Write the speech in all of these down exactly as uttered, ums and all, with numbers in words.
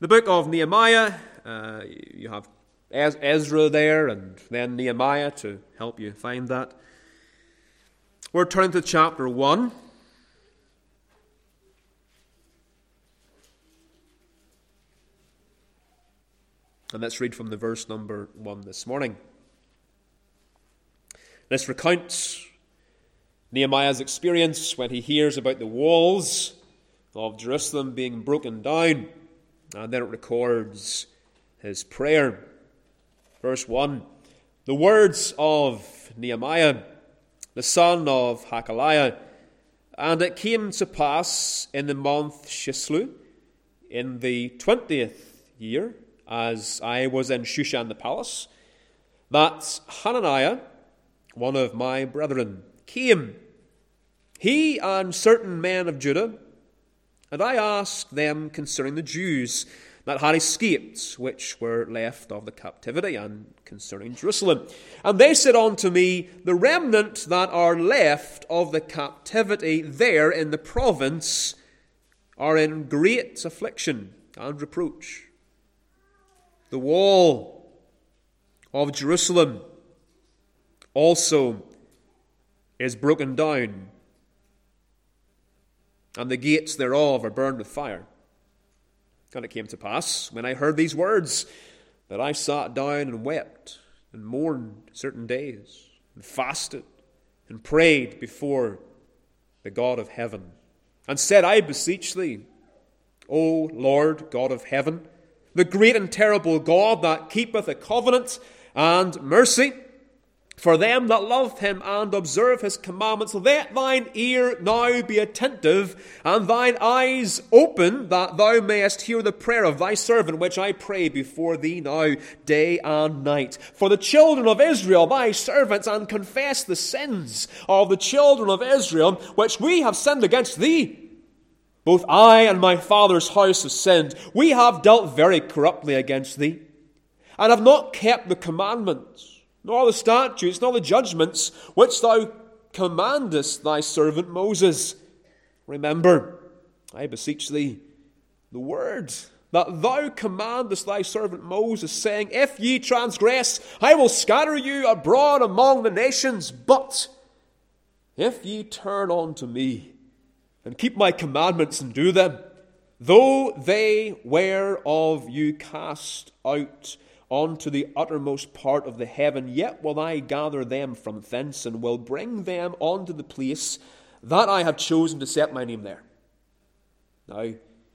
The book of Nehemiah, uh, you have Ezra there and then Nehemiah to help you find that. We're turning to chapter one. And let's read from the verse number one this morning. This recounts Nehemiah's experience when he hears about the walls of Jerusalem being broken down. And then it records his prayer. Verse one. The words of Nehemiah, the son of Hakaliah. And it came to pass in the month Chislew, in the twentieth year, as I was in Shushan the palace, that Hananiah, one of my brethren, came, he and certain men of Judah, and I asked them concerning the Jews that had escaped, which were left of the captivity, and concerning Jerusalem. And they said unto me, the remnant that are left of the captivity there in the province are in great affliction and reproach. The wall of Jerusalem also is broken down, and the gates thereof are burned with fire. And it came to pass, when I heard these words, that I sat down and wept, and mourned certain days, and fasted, and prayed before the God of heaven, and said, I beseech thee, O Lord God of heaven, the great and terrible God that keepeth a covenant and mercy for them that love him and observe his commandments, let thine ear now be attentive and thine eyes open, that thou mayest hear the prayer of thy servant, which I pray before thee now day and night. For the children of Israel, thy servants, and confess the sins of the children of Israel, which we have sinned against thee. Both I and my father's house have sinned. We have dealt very corruptly against thee, and have not kept the commandments, nor the statutes, nor the judgments, which thou commandest thy servant Moses. Remember, I beseech thee, the word that thou commandest thy servant Moses, saying, if ye transgress, I will scatter you abroad among the nations. But if ye turn unto me, and keep my commandments and do them, though they were of you cast out unto the uttermost part of the heaven, yet will I gather them from thence, and will bring them unto the place that I have chosen to set my name there. Now,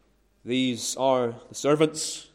these are the servants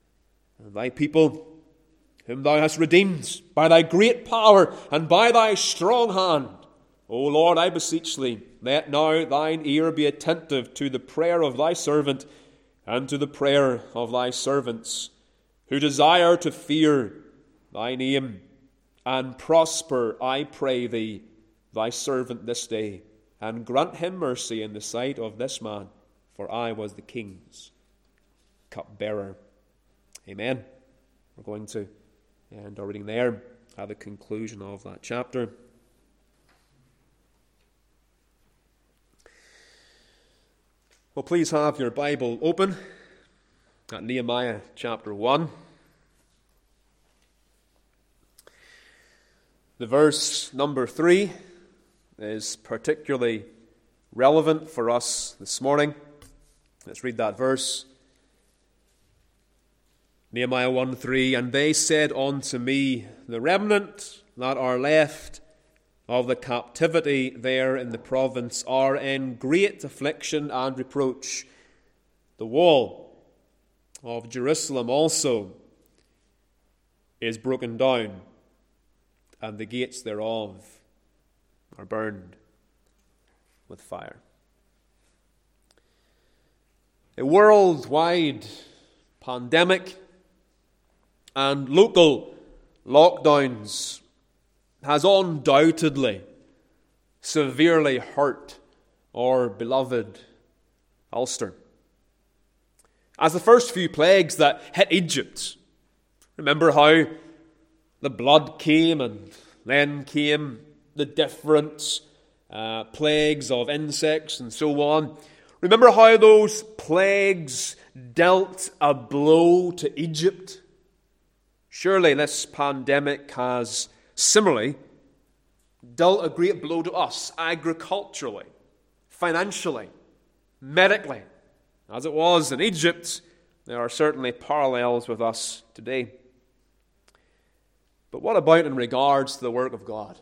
of thy people, whom thou hast redeemed by thy great power and by thy strong hand. O Lord, I beseech thee, let now thine ear be attentive to the prayer of thy servant and to the prayer of thy servants, who desire to fear thy name, and prosper, I pray thee, thy servant this day, and grant him mercy in the sight of this man, for I was the king's cupbearer. Amen. We're going to end our reading there at the conclusion of that chapter. Well, please have your Bible open at Nehemiah chapter one. The verse number three is particularly relevant for us this morning. Let's read that verse. Nehemiah one three, and they said unto me, the remnant that are left of the captivity there in the province are in great affliction and reproach. The wall of Jerusalem also is broken down, and the gates thereof are burned with fire. A worldwide pandemic and local lockdowns has undoubtedly severely hurt our beloved Ulster. As the first few plagues that hit Egypt, remember how the blood came and then came the different uh, plagues of insects and so on. Remember how those plagues dealt a blow to Egypt, surely this pandemic has similarly dealt a great blow to us agriculturally, financially, medically. As it was in Egypt, there are certainly parallels with us today. But what about in regards to the work of God?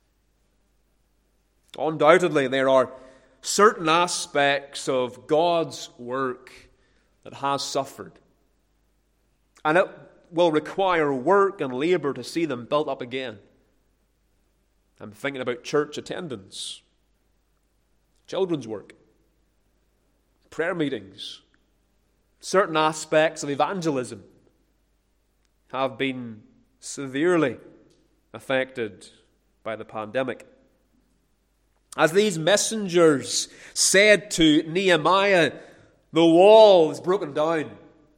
Undoubtedly, there are certain aspects of God's work that has suffered. And it will require work and labor to see them built up again. I'm thinking about church attendance, children's work, prayer meetings. Certain aspects of evangelism have been severely affected by the pandemic. As these messengers said to Nehemiah, the wall is broken down.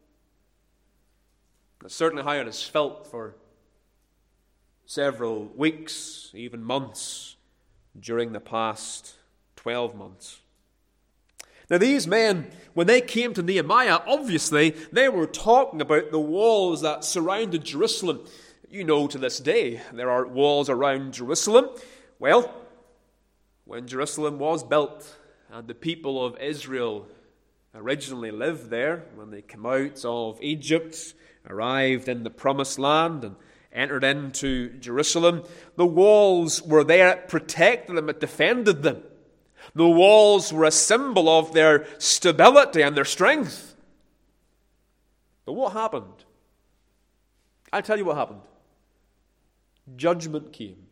That's certainly how it has felt for several weeks, even months, during the past twelve months. Now these men, when they came to Nehemiah, obviously they were talking about the walls that surrounded Jerusalem. You know, to this day, there are walls around Jerusalem. Well, when Jerusalem was built and the people of Israel originally lived there, when they came out of Egypt, arrived in the Promised Land and entered into Jerusalem, the walls were there. It protected them, it defended them. The walls were a symbol of their stability and their strength. But what happened? I'll tell you what happened. Judgment came.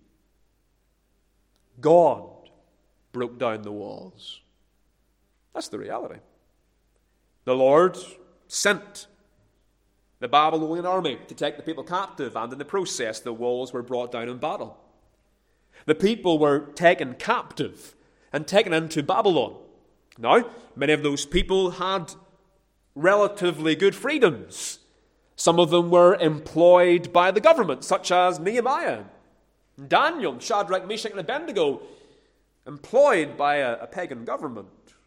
God broke down the walls. That's the reality. The Lord sent the Babylonian army to take the people captive, and in the process the walls were brought down in battle. The people were taken captive and taken into Babylon. Now, many of those people had relatively good freedoms. Some of them were employed by the government, such as Nehemiah, Daniel, Shadrach, Meshach, and Abednego, employed by a, a pagan government.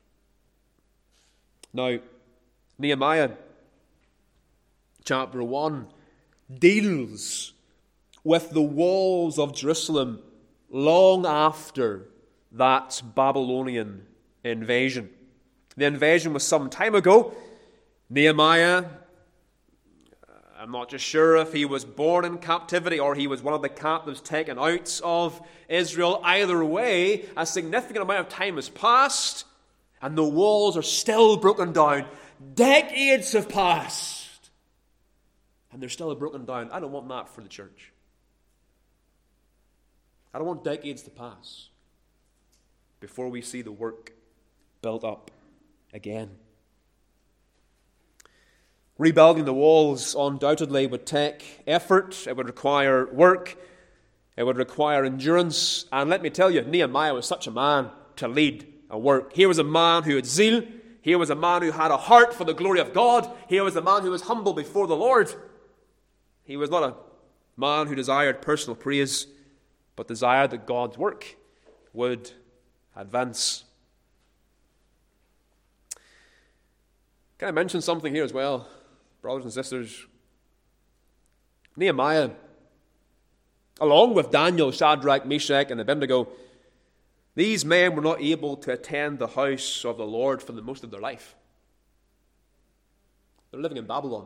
Now, Nehemiah chapter one deals with the walls of Jerusalem long after that Babylonian invasion. The invasion was some time ago. Nehemiah, I'm not just sure if he was born in captivity or he was one of the captives taken out of Israel. Either way, a significant amount of time has passed and the walls are still broken down. Decades have passed and they're still broken down. I don't want that for the church. I don't want decades to pass before we see the work built up again. Rebuilding the walls undoubtedly would take effort. It would require work. It would require endurance. And let me tell you, Nehemiah was such a man to lead a work. He was a man who had zeal. He was a man who had a heart for the glory of God. He was a man who was humble before the Lord. He was not a man who desired personal praise, but desired that God's work would advance. Can I mention something here as well, brothers and sisters? Nehemiah, along with Daniel, Shadrach, Meshach, and Abednego, these men were not able to attend the house of the Lord for the most of their life. They're living in Babylon.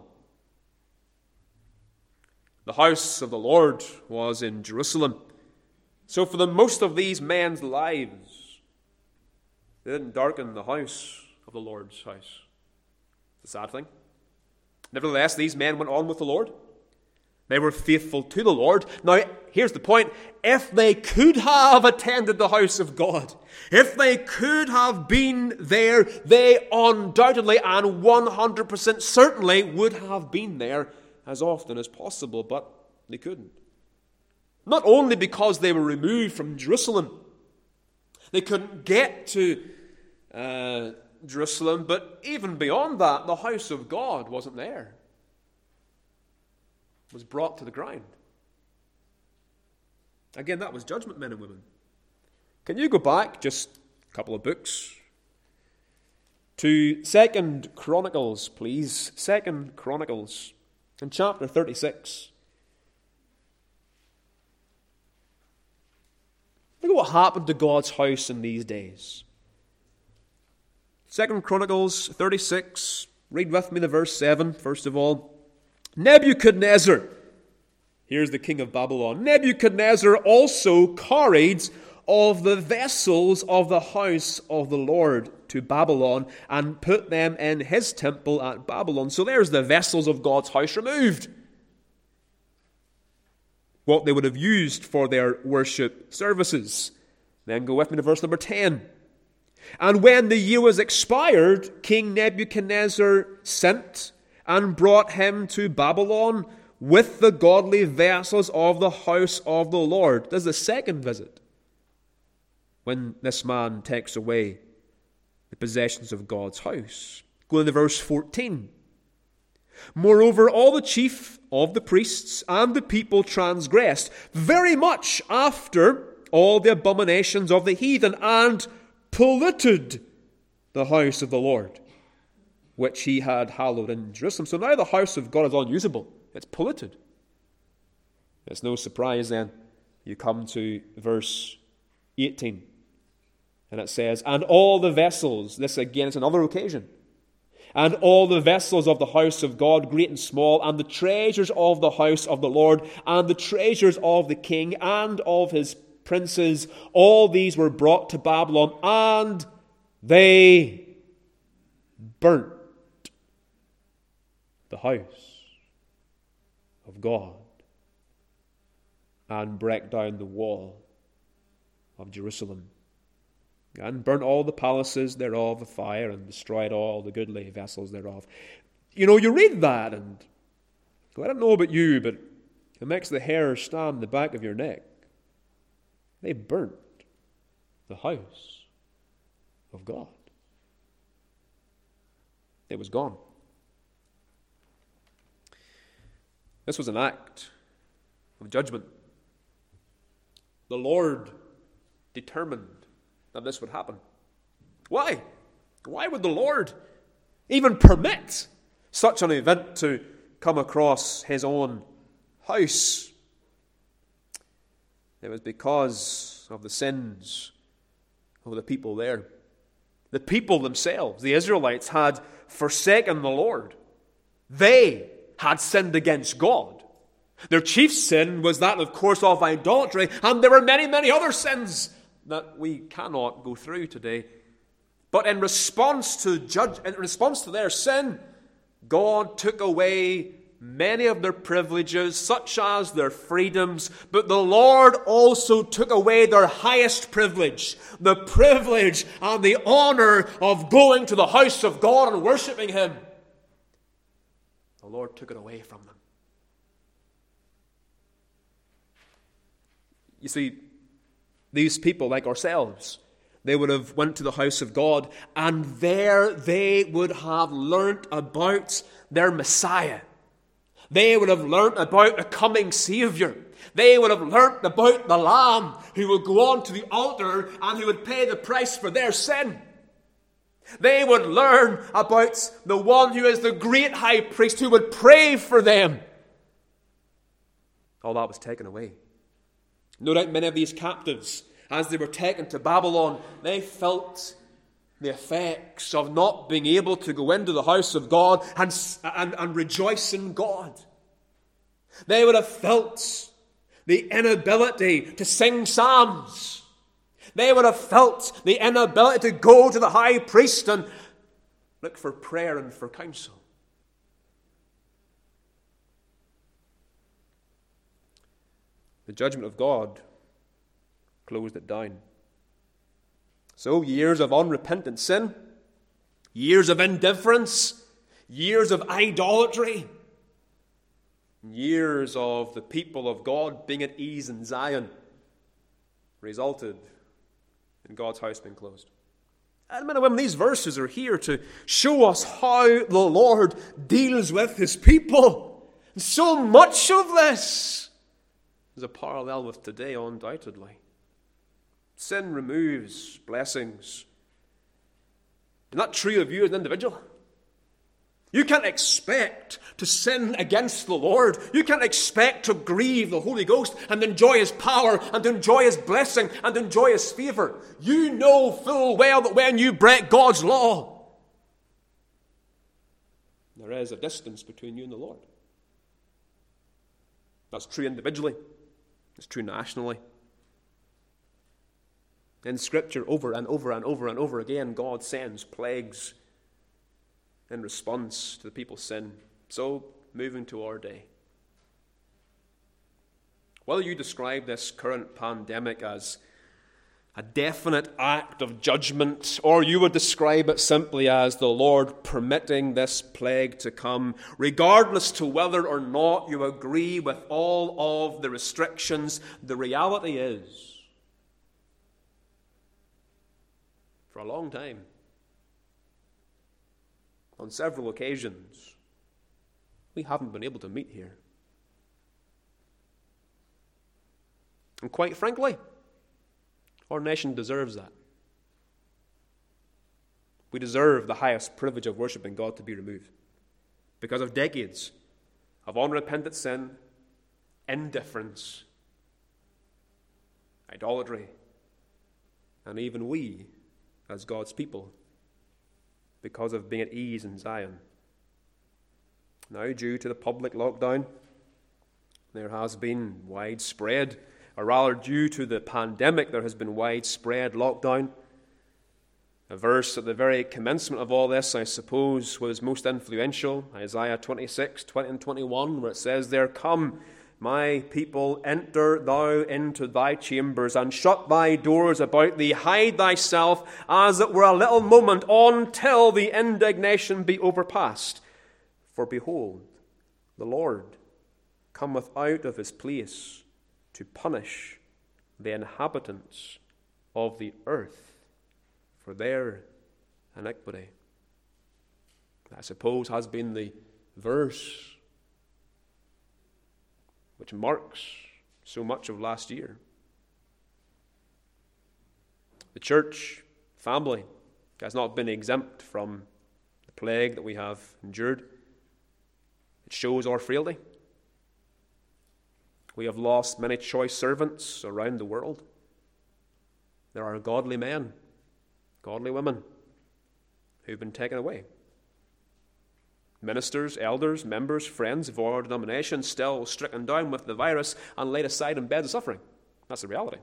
The house of the Lord was in Jerusalem. So for the most of these men's lives, they didn't darken the house of the Lord's house. It's a sad thing. Nevertheless, these men went on with the Lord. They were faithful to the Lord. Now, here's the point. If they could have attended the house of God, if they could have been there, they undoubtedly and one hundred percent certainly would have been there as often as possible, but they couldn't. Not only because they were removed from Jerusalem, they couldn't get to uh, Jerusalem, but even beyond that, the house of God wasn't there. It was brought to the ground. Again, that was judgment, men and women. Can you go back just a couple of books? to Second Chronicles, please. Second Chronicles, in chapter thirty-six. Look at what happened to God's house in these days. Second Chronicles thirty-six. Read with me the verse seven, first of all. Nebuchadnezzar, here's the king of Babylon. Nebuchadnezzar also carried of the vessels of the house of the Lord to Babylon and put them in his temple at Babylon. So there's the vessels of God's house removed. What they would have used for their worship services. Then go with me to verse number ten. And when the year was expired, King Nebuchadnezzar sent and brought him to Babylon with the godly vessels of the house of the Lord. This is the second visit, when this man takes away the possessions of God's house. Go into verse fourteen. Moreover, all the chief of the priests and the people transgressed very much after all the abominations of the heathen, and polluted the house of the Lord, which he had hallowed in Jerusalem. So now the house of God is unusable. It's polluted. It's no surprise then you come to verse eighteen. And it says, and all the vessels, this again is another occasion, and all the vessels of the house of God, great and small, and the treasures of the house of the Lord, and the treasures of the king and of his princes, all these were brought to Babylon, and they burnt the house of God and brake down the wall of Jerusalem, and burnt all the palaces thereof with fire, and destroyed all the goodly vessels thereof. You know, you read that, and I don't know about you, but it makes the hair stand on the back of your neck. They burnt the house of God. It was gone. This was an act of judgment. The Lord determined that this would happen. Why? Why would the Lord even permit such an event to come across his own house? It was because of the sins of the people there. The people themselves, the Israelites, had forsaken the Lord. They had sinned against God. Their chief sin was that, of course, of idolatry, and there were many, many other sins that we cannot go through today. But in response to judge, in response to their sin, God took away many of their privileges, such as their freedoms, but the Lord also took away their highest privilege, the privilege and the honor of going to the house of God and worshiping Him. The Lord took it away from them. You see, these people, like ourselves, they would have went to the house of God, and there they would have learnt about their Messiah. They would have learnt about a coming Savior. They would have learnt about the Lamb who would go on to the altar and who would pay the price for their sin. They would learn about the one who is the great high priest who would pray for them. All that was taken away. No doubt many of these captives, as they were taken to Babylon, they felt the effects of not being able to go into the house of God and, and, and rejoice in God. They would have felt the inability to sing psalms. They would have felt the inability to go to the high priest and look for prayer and for counsel. The judgment of God closed it down. So years of unrepentant sin, years of indifference, years of idolatry, years of the people of God being at ease in Zion resulted in God's house being closed. And men and women, these verses are here to show us how the Lord deals with His people. And so much of this is a parallel with today, undoubtedly. Sin removes blessings. Isn't that true of you as an individual? You can't expect to sin against the Lord. You can't expect to grieve the Holy Ghost and enjoy His power and enjoy His blessing and enjoy His favor. You know full well that when you break God's law, there is a distance between you and the Lord. That's true individually. It's true nationally. In Scripture, over and over and over and over again, God sends plagues in response to the people's sin. So, moving to our day. Whether you describe this current pandemic as a definite act of judgment, or you would describe it simply as the Lord permitting this plague to come, regardless to whether or not you agree with all of the restrictions, the reality is, for a long time, on several occasions, we haven't been able to meet here. And quite frankly, our nation deserves that. We deserve the highest privilege of worshiping God to be removed because of decades of unrepentant sin, indifference, idolatry, and even we, as God's people, because of being at ease in Zion. Now, due to the public lockdown, there has been widespread, or rather due to the pandemic, there has been widespread lockdown. A verse at the very commencement of all this, I suppose, was most influential, Isaiah twenty-six, twenty and twenty-one, where it says there, "Come, my people, enter thou into thy chambers, and shut thy doors about thee. Hide thyself, as it were a little moment, until the indignation be overpast. For behold, the Lord cometh out of his place to punish the inhabitants of the earth for their iniquity." I suppose has been the verse which marks so much of last year. The church family has not been exempt from the plague that we have endured. It shows our frailty. We have lost many choice servants around the world. There are godly men, godly women who've been taken away. Ministers, elders, members, friends of our denomination still stricken down with the virus and laid aside in beds of suffering. That's the reality.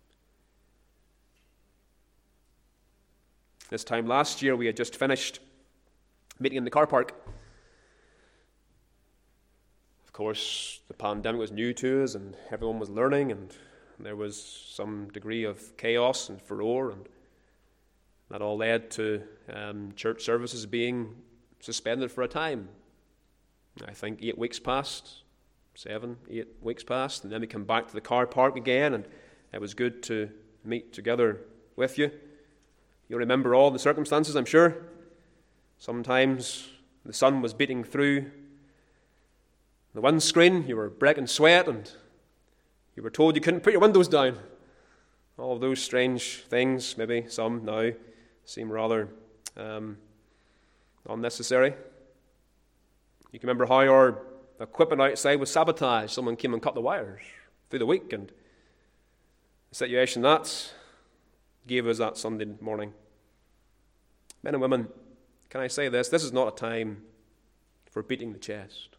This time last year, we had just finished meeting in the car park. Of course, the pandemic was new to us, and everyone was learning, and there was some degree of chaos and furore, and that all led to um, church services being suspended for a time. I think eight weeks passed, seven, eight weeks passed, and then we come back to the car park again, and it was good to meet together with you. You'll remember all the circumstances, I'm sure. Sometimes the sun was beating through the windscreen, you were breaking sweat, and you were told you couldn't put your windows down. All of those strange things, maybe some now, seem rather um, unnecessary. You can remember how our equipment outside was sabotaged. Someone came and cut the wires through the week, and the situation that gave us that Sunday morning. Men and women, can I say this? This is not a time for beating the chest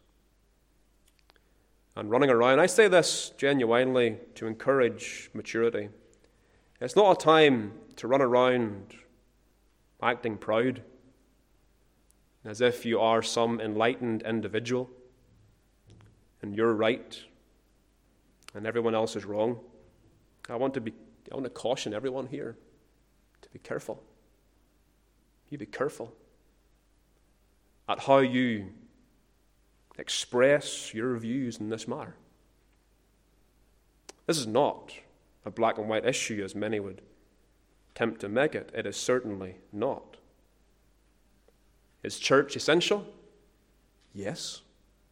and running around. I say this genuinely to encourage maturity. It's not a time to run around acting proud, as if you are some enlightened individual and you're right and everyone else is wrong. I want to be I want to caution everyone here to be careful. You be careful at how you express your views in this matter. This is not a black and white issue as many would attempt to make it. It is certainly not. Is church essential? Yes.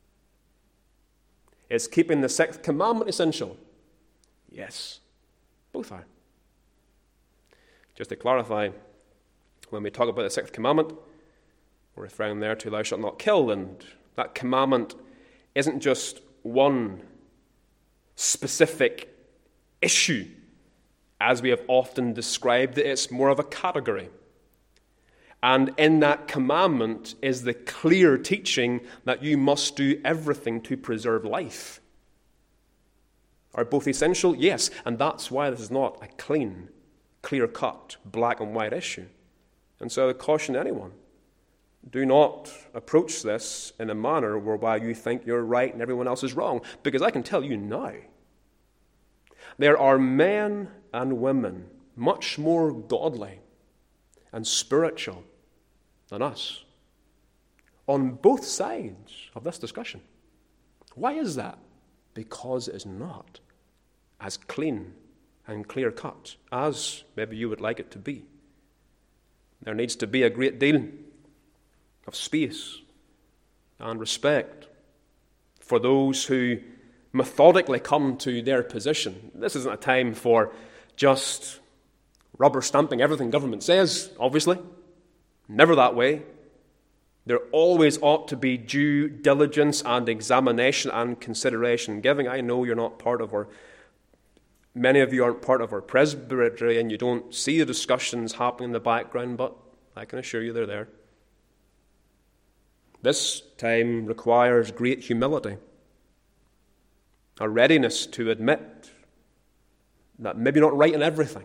Is keeping the sixth commandment essential? Yes. Both are. Just to clarify, When we talk about the sixth commandment, we're referring there to thou shalt not kill, and that commandment isn't just one specific issue, as we have often described it. It's more of a category. And in that commandment is the clear teaching that you must do everything to preserve life. Are both essential? Yes. And that's why this is not a clean, clear-cut, black and white issue. And so I would caution anyone, do not approach this in a manner whereby you think you're right and everyone else is wrong. Because I can tell you now, there are men and women much more godly and spiritual than us on both sides of this discussion. Why is that? Because it is not as clean and clear-cut as maybe you would like it to be. There needs to be a great deal of space and respect for those who methodically come to their position. This isn't a time for just rubber stamping everything government says, obviously. Never that way. There always ought to be due diligence and examination and consideration giving. I know you're not part of our, many of you aren't part of our presbytery and you don't see the discussions happening in the background, but I can assure you they're there. This time requires great humility, a readiness to admit that maybe not right in everything.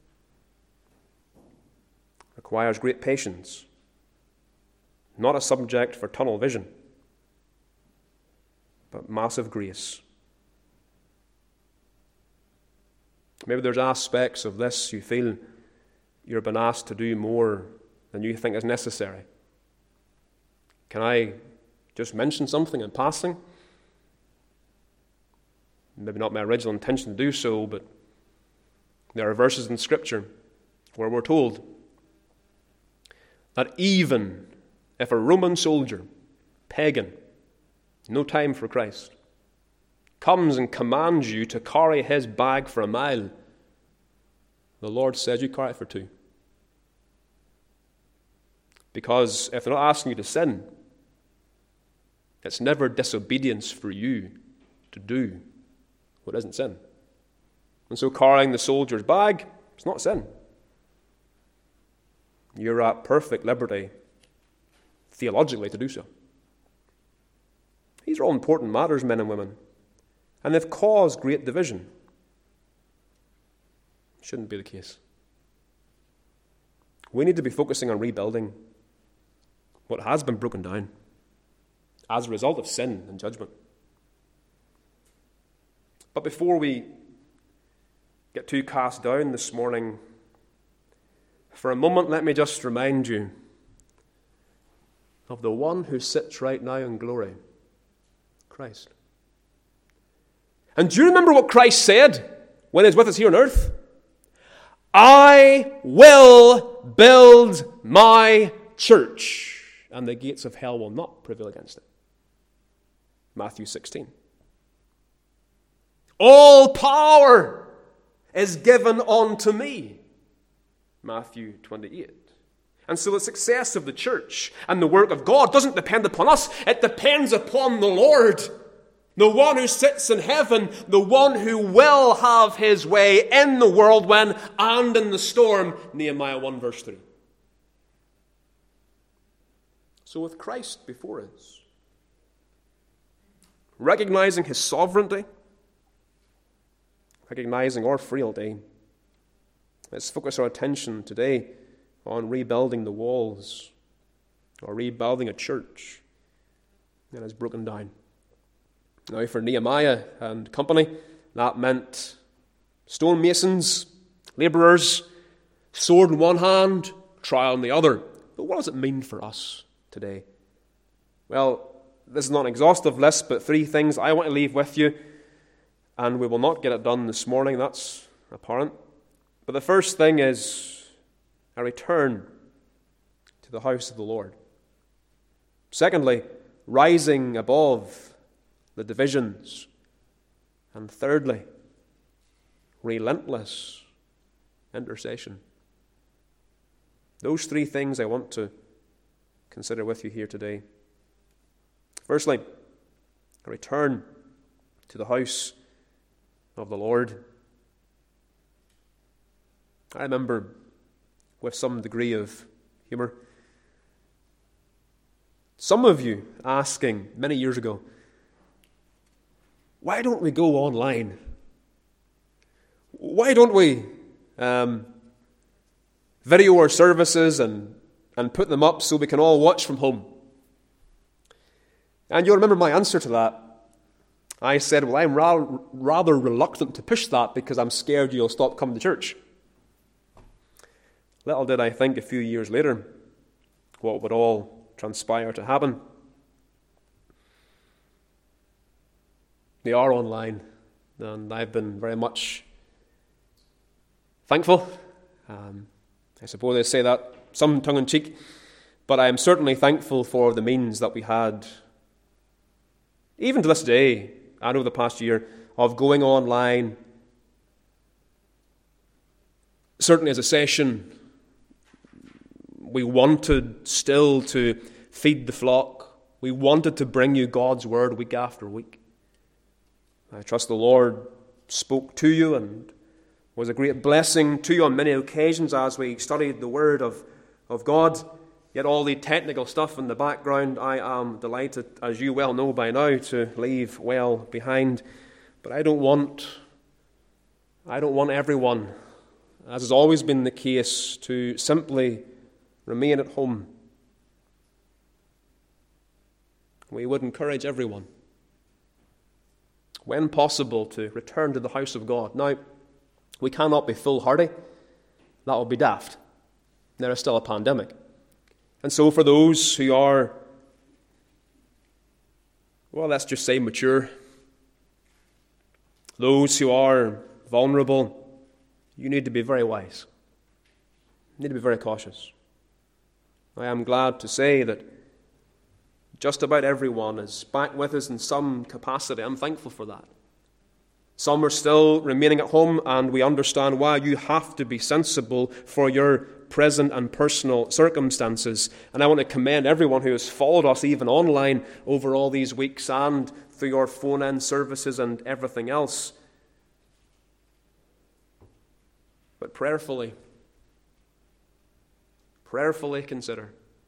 Requires great patience, not a subject for tunnel vision, but massive grace. Maybe there's aspects of this you feel you're being asked to do more than you think is necessary. Can I just mention something in passing? Maybe not my original intention to do so, but there are verses in Scripture where we're told that even if a Roman soldier, pagan, no time for Christ, comes and commands you to carry his bag for a mile, the Lord says you carry it for two. Because if they're not asking you to sin, it's never disobedience for you to do what isn't sin. And so carrying the soldier's bag, it's not sin. You're at perfect liberty, theologically, to do so. These are all important matters, men and women, and they've caused great division. Shouldn't be the case. We need to be focusing on rebuilding what has been broken down as a result of sin and judgment. But before we get too cast down this morning, for a moment, let me just remind you of the one who sits right now in glory, Christ. And do you remember what Christ said when he was with us here on earth? I will build my church, and the gates of hell will not prevail against it. Matthew sixteen. All power is given unto me. Matthew twenty-eight. And so the success of the church and the work of God doesn't depend upon us. It depends upon the Lord, the one who sits in heaven, the one who will have his way in the whirlwind and in the storm. Nehemiah one verse three. So with Christ before us, recognizing his sovereignty, recognizing our frailty, let's focus our attention today on rebuilding the walls, or rebuilding a church that is broken down. Now, for Nehemiah and company, that meant stonemasons, laborers, sword in one hand, trowel in the other. But what does it mean for us today? Well, this is not an exhaustive list, but three things I want to leave with you, and we will not get it done this morning, that's apparent. But the first thing is a return to the house of the Lord. Secondly, rising above the divisions. And thirdly, relentless intercession. Those three things I want to consider with you here today. Firstly, a return to the house of the Lord. I remember, with some degree of humour, some of you asking many years ago, why don't we go online? Why don't we um, video our services and, and put them up so we can all watch from home? And you'll remember my answer to that. I said, well, I'm ra- rather reluctant to push that because I'm scared you'll stop coming to church. Little did I think a few years later what would all transpire to happen. They are online, and I've been very much thankful. Um, I suppose I say that some tongue-in-cheek, but I am certainly thankful for the means that we had, even to this day, and over the past year, of going online, certainly as a session. We wanted still to feed the flock. We wanted to bring you God's word week after week. I trust the Lord spoke to you and was a great blessing to you on many occasions as we studied the word of, of God. Yet all the technical stuff in the background, I am delighted, as you well know by now, to leave well behind. But I don't want, I don't want everyone, as has always been the case, to simply remain at home. We would encourage everyone, when possible, to return to the house of God. Now, we cannot be foolhardy. That would be daft. There is still a pandemic. And so for those who are, well, let's just say mature, those who are vulnerable, you need to be very wise. You need to be very cautious. I am glad to say that just about everyone is back with us in some capacity. I'm thankful for that. Some are still remaining at home, and we understand why. You have to be sensible for your present and personal circumstances. And I want to commend everyone who has followed us even online over all these weeks and through your phone-in services and everything else. But prayerfully, prayerfully consider,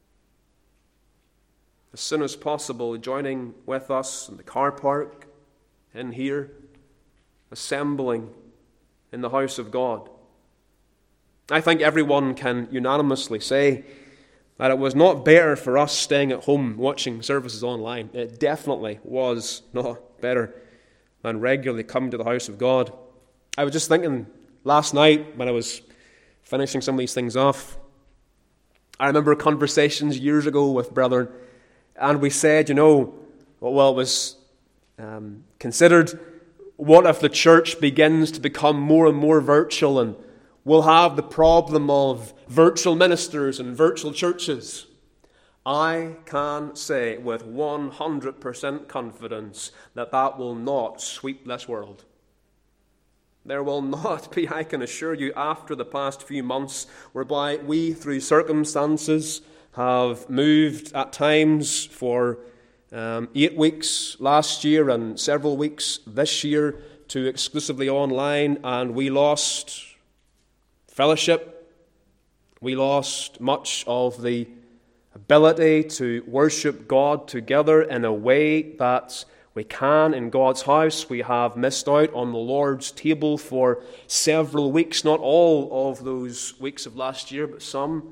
as soon as possible, joining with us in the car park, in here, assembling in the house of God. I think everyone can unanimously say that it was not better for us staying at home watching services online. It definitely was not better than regularly coming to the house of God. I was just thinking last night when I was finishing some of these things off, I remember conversations years ago with brethren, and we said, you know, well, it was um, considered, what if the church begins to become more and more virtual, and we'll have the problem of virtual ministers and virtual churches? I can say with one hundred percent confidence that that will not sweep this world. There will not be, I can assure you, after the past few months, whereby we, through circumstances, have moved at times for um, eight weeks last year and several weeks this year to exclusively online, and we lost fellowship. We lost much of the ability to worship God together in a way that we can in God's house. We have missed out on the Lord's table for several weeks, not all of those weeks of last year, but some.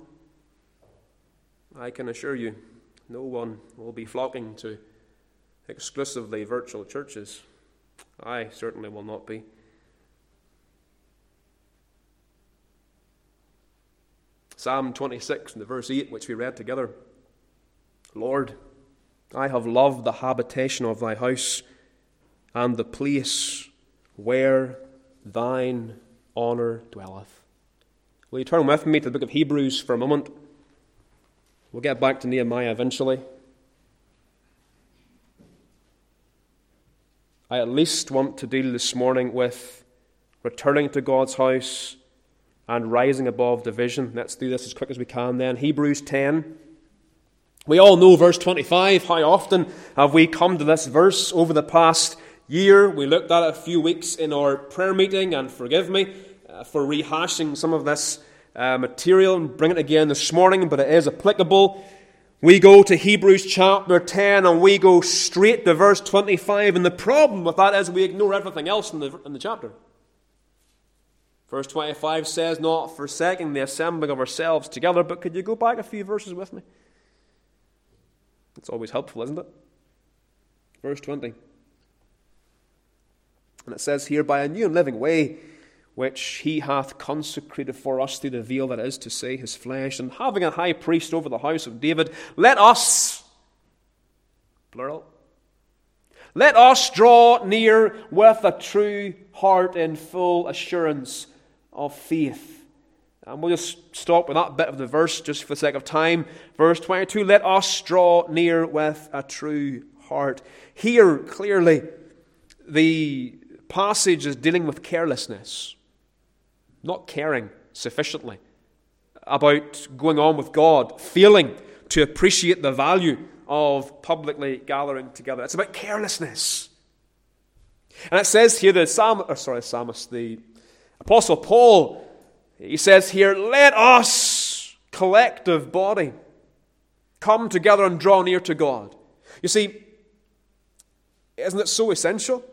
I can assure you, no one will be flocking to exclusively virtual churches. I certainly will not be. Psalm twenty-six, and the verse eight, which we read together. Lord, I have loved the habitation of thy house, and the place where thine honour dwelleth. Will you turn with me to the book of Hebrews for a moment? We'll get back to Nehemiah eventually. I at least want to deal this morning with returning to God's house and rising above division. Let's do this as quick as we can then. Hebrews ten. We all know verse twenty-five. How often have we come to this verse over the past year? We looked at it a few weeks in our prayer meeting, and forgive me uh, for rehashing some of this uh, material and bring it again this morning, but it is applicable. We go to Hebrews chapter ten and we go straight to verse twenty-five, and the problem with that is we ignore everything else in the, in the chapter. Verse twenty-five says, not forsaking the assembling of ourselves together, but could you go back a few verses with me? It's always helpful, isn't it? Verse twenty. And it says here, by a new and living way, which he hath consecrated for us through the veil, that is to say, his flesh, and having a high priest over the house of David, let us, plural, let us draw near with a true heart in full assurance of faith. And we'll just stop with that bit of the verse just for the sake of time. Verse twenty-two, let us draw near with a true heart. Here, clearly, the passage is dealing with carelessness, not caring sufficiently about going on with God, failing to appreciate the value of publicly gathering together. It's about carelessness. And it says here, the psalmist, or sorry, psalmist, the Apostle Paul, he says here, let us, collective body, come together and draw near to God. You see, isn't it so essential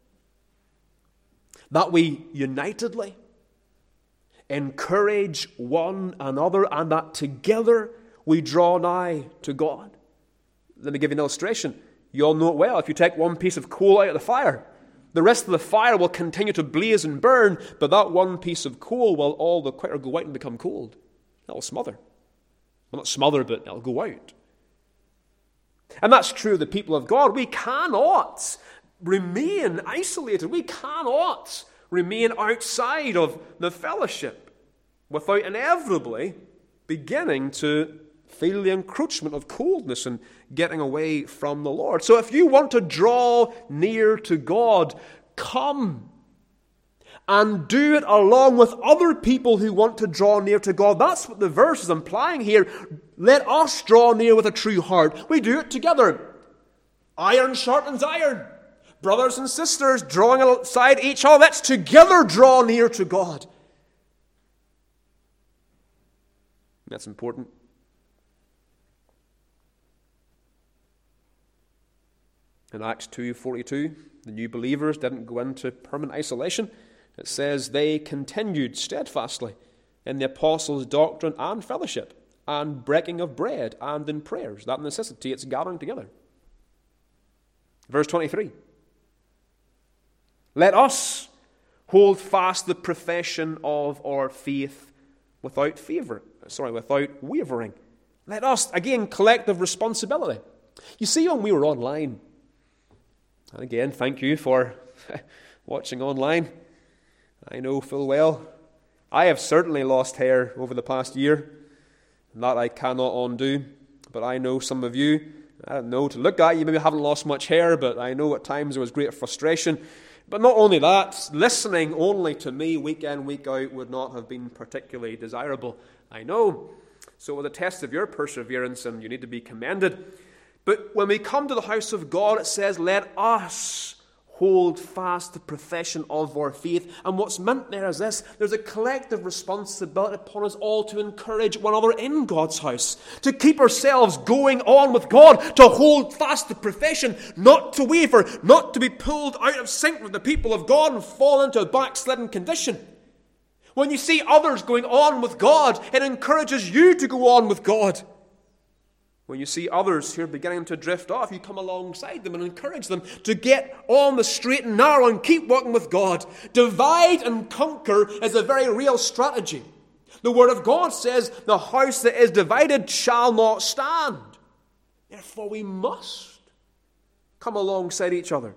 that we unitedly encourage one another and that together we draw nigh to God? Let me give you an illustration. You all know it well. If you take one piece of coal out of the fire, the rest of the fire will continue to blaze and burn, but that one piece of coal will all the quicker go out and become cold. That will smother. Well, not smother, but it'll go out. And that's true of the people of God. We cannot remain isolated. We cannot remain outside of the fellowship without inevitably beginning to feel the encroachment of coldness and getting away from the Lord. So if you want to draw near to God, come and do it along with other people who want to draw near to God. That's what the verse is implying here. Let us draw near with a true heart. We do it together. Iron sharpens iron. Brothers and sisters drawing alongside each other. Let's together draw near to God. That's important. In Acts two forty-two, the new believers didn't go into permanent isolation. It says they continued steadfastly in the apostles' doctrine and fellowship, and breaking of bread, and in prayers. That necessitates gathering together. Verse twenty-three. Let us hold fast the profession of our faith without favor, sorry, without wavering. Let us, again, collective responsibility. You see, when we were online, and again, thank you for watching online. I know full well I have certainly lost hair over the past year, and that I cannot undo. But I know some of you, I don't know, to look at you maybe haven't lost much hair, but I know at times there was great frustration. But not only that, listening only to me week in, week out would not have been particularly desirable. I know. So it was a test of your perseverance, and you need to be commended. But when we come to the house of God, it says, let us hold fast the profession of our faith. And what's meant there is this: there's a collective responsibility upon us all to encourage one another in God's house, to keep ourselves going on with God, to hold fast the profession, not to waver, not to be pulled out of sync with the people of God and fall into a backslidden condition. When you see others going on with God, it encourages you to go on with God. When you see others who are beginning to drift off, you come alongside them and encourage them to get on the straight and narrow and keep walking with God. Divide and conquer is a very real strategy. The Word of God says, the house that is divided shall not stand. Therefore, we must come alongside each other.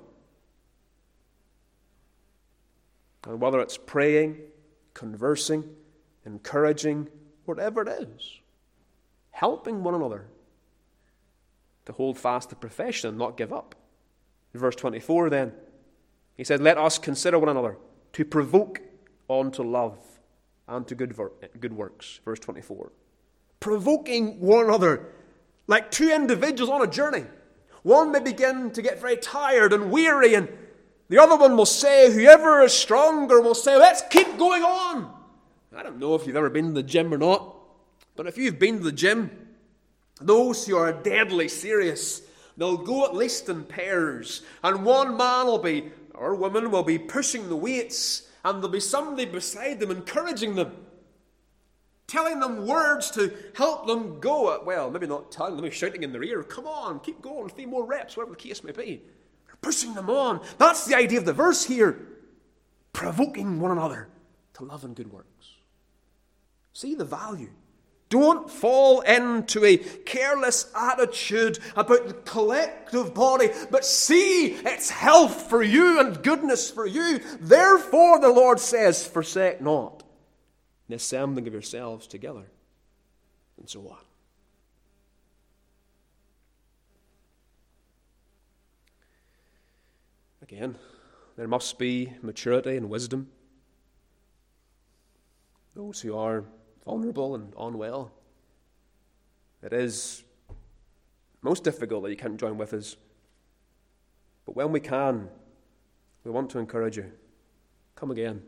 And whether it's praying, conversing, encouraging, whatever it is, helping one another to hold fast the profession and not give up. In verse twenty-four then, he said, let us consider one another to provoke on to love and to good, ver- good works. Verse twenty-four. Provoking one another like two individuals on a journey. One may begin to get very tired and weary, and the other one will say, whoever is stronger will say, let's keep going on. I don't know if you've ever been to the gym or not, but if you've been to the gym, those who are deadly serious, they'll go at least in pairs, and one man will be, or woman will be pushing the weights, and there'll be somebody beside them encouraging them, telling them words to help them go. Well, maybe not telling them, maybe shouting in their ear, come on, keep going, three more reps, whatever the case may be. They're pushing them on. That's the idea of the verse here. Provoking one another to love and good works. See the value. Don't fall into a careless attitude about the collective body, but see its health for you and goodness for you. Therefore, the Lord says, forsake not the assembling of yourselves together, and so on. Again, there must be maturity and wisdom. Those who are vulnerable and unwell, it is most difficult that you can't join with us. But when we can, we want to encourage you. Come again.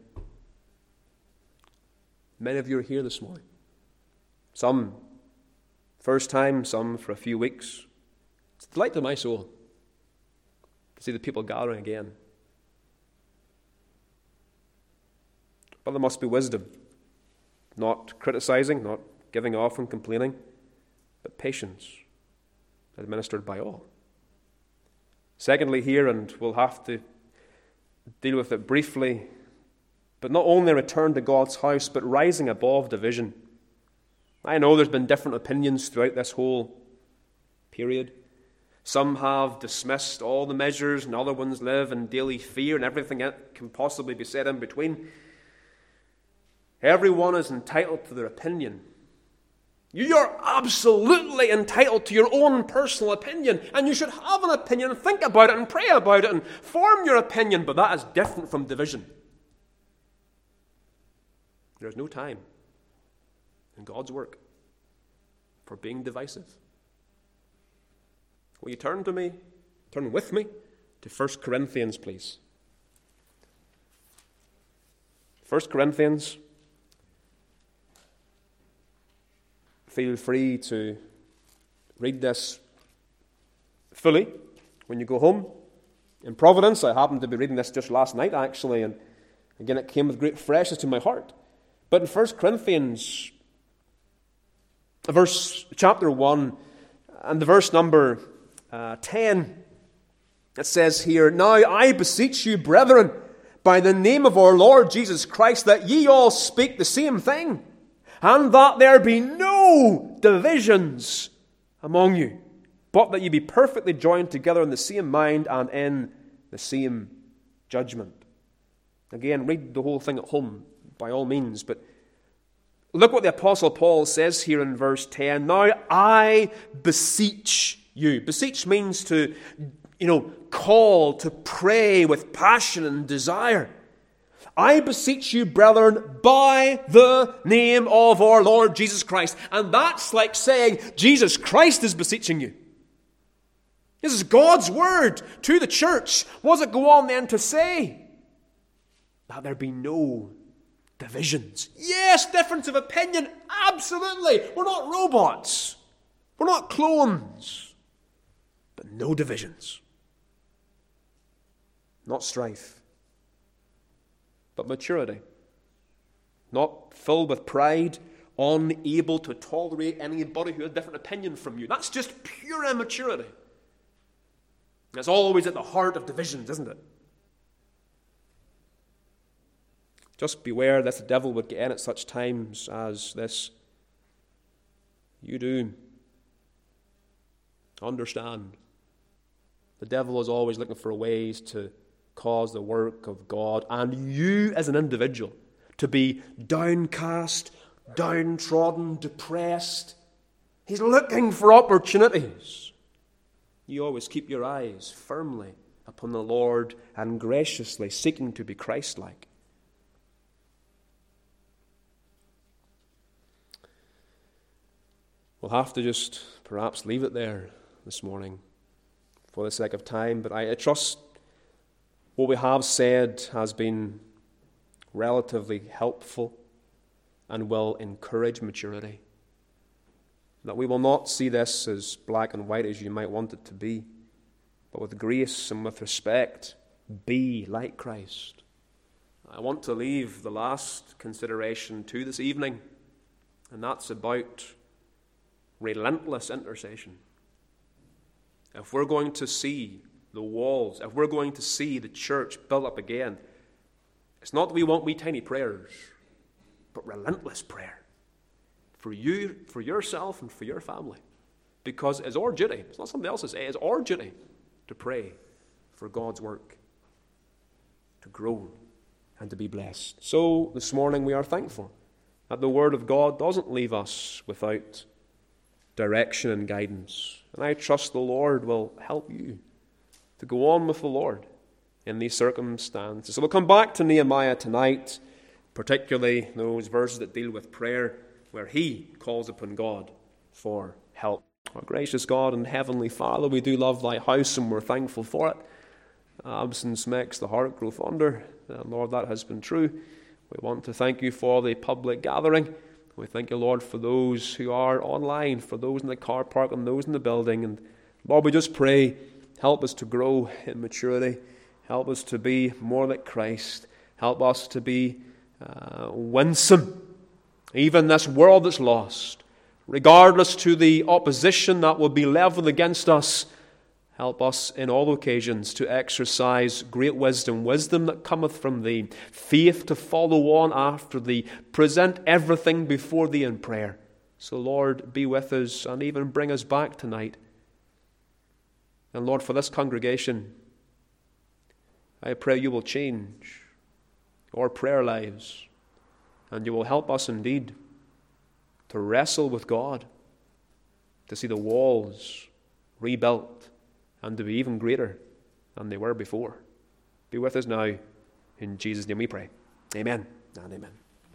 Many of you are here this morning. Some first time, some for a few weeks. It's a delight to my soul to see the people gathering again. But there must be wisdom. Not criticizing, not giving off and complaining, but patience administered by all. Secondly, here, and we'll have to deal with it briefly, but not only return to God's house, but rising above division. I know there's been different opinions throughout this whole period. Some have dismissed all the measures, and other ones live in daily fear, and everything that can possibly be said in between. Everyone is entitled to their opinion. You are absolutely entitled to your own personal opinion, and you should have an opinion, think about it, and pray about it, and form your opinion, but that is different from division. There is no time in God's work for being divisive. Will you turn to me, turn with me to First Corinthians, please? First Corinthians. Feel free to read this fully when you go home. In Providence, I happened to be reading this just last night, actually, and again, it came with great freshness to my heart. But in First Corinthians, verse chapter one, and the verse number uh, ten, it says here, Now I beseech you, brethren, by the name of our Lord Jesus Christ, that ye all speak the same thing, and that there be no divisions among you, but that ye be perfectly joined together in the same mind and in the same judgment. Again, read the whole thing at home, by all means, but look what the Apostle Paul says here in verse ten. Now I beseech you. Beseech means to, you know, call, to pray with passion and desire. I beseech you, brethren, by the name of our Lord Jesus Christ. And that's like saying Jesus Christ is beseeching you. This is God's word to the church. What does it go on then to say? That there be no divisions. Yes, difference of opinion, absolutely. We're not robots. We're not clones. But no divisions. Not strife. But maturity. Not filled with pride, unable to tolerate anybody who had a different opinion from you. That's just pure immaturity. It's always at the heart of divisions, isn't it? Just beware that the devil would get in at such times as this. You do understand. The devil is always looking for ways to cause the work of God and you as an individual to be downcast, downtrodden, depressed. He's looking for opportunities. You always keep your eyes firmly upon the Lord and graciously seeking to be Christ-like. We'll have to just perhaps leave it there this morning for the sake of time, but I, I trust what we have said has been relatively helpful and will encourage maturity. That we will not see this as black and white as you might want it to be, but with grace and with respect, be like Christ. I want to leave the last consideration to this evening, and that's about relentless intercession. If we're going to see the walls, if we're going to see the church built up again, it's not that we want wee tiny prayers, but relentless prayer for you, for yourself, and for your family. Because it's our duty. It's not somebody else's. It's our duty to pray for God's work to grow and to be blessed. So this morning we are thankful that the Word of God doesn't leave us without direction and guidance. And I trust the Lord will help you to go on with the Lord in these circumstances. So we'll come back to Nehemiah tonight, particularly those verses that deal with prayer, where he calls upon God for help. Our gracious God and heavenly Father, we do love thy house and we're thankful for it. Absence makes the heart grow fonder. And Lord, that has been true. We want to thank you for the public gathering. We thank you, Lord, for those who are online, for those in the car park and those in the building. And Lord, we just pray, help us to grow in maturity. Help us to be more like Christ. Help us to be uh, winsome, even this world that's lost. Regardless to the opposition that will be leveled against us, help us in all occasions to exercise great wisdom, wisdom that cometh from thee, faith to follow on after thee, present everything before thee in prayer. So Lord, be with us and even bring us back tonight. And Lord, for this congregation, I pray you will change our prayer lives, and you will help us indeed to wrestle with God, to see the walls rebuilt, and to be even greater than they were before. Be with us now. In Jesus' name we pray. Amen and amen.